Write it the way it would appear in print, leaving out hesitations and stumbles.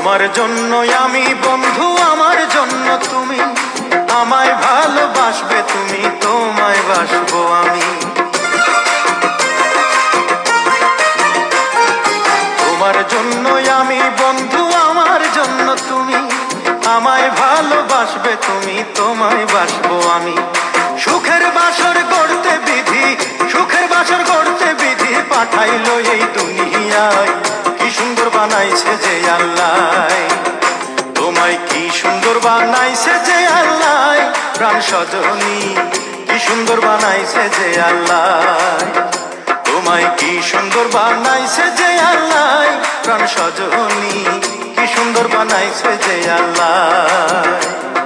তোমার জন্য আমি বন্ধু, আমার জন্য তুমি, আমায় ভালোবাসবে তুমি, তোমায় বাসবো আমি। তোমার জন্য আমি বন্ধু, আমার জন্য তুমি, আমায় ভালোবাসবে তুমি, তোমায় বাসবো আমি। সুখের বাসর করতে বিধি, সুখের বাসর করতে বিধি পাঠাইলো এই দুনিয়ায়। কি সুন্দর বানাইছে যে আল্লাহ, তোমায় কি সুন্দর বানাইছে যে আল্লাহ, প্রাণ সজনী কি সুন্দর বানাইছে যে আল্লাহ, তোমায় কি সুন্দর বানাইছে যে আল্লাহ, প্রাণ সজনী কি সুন্দর বানাইছে যে আল্লাহ।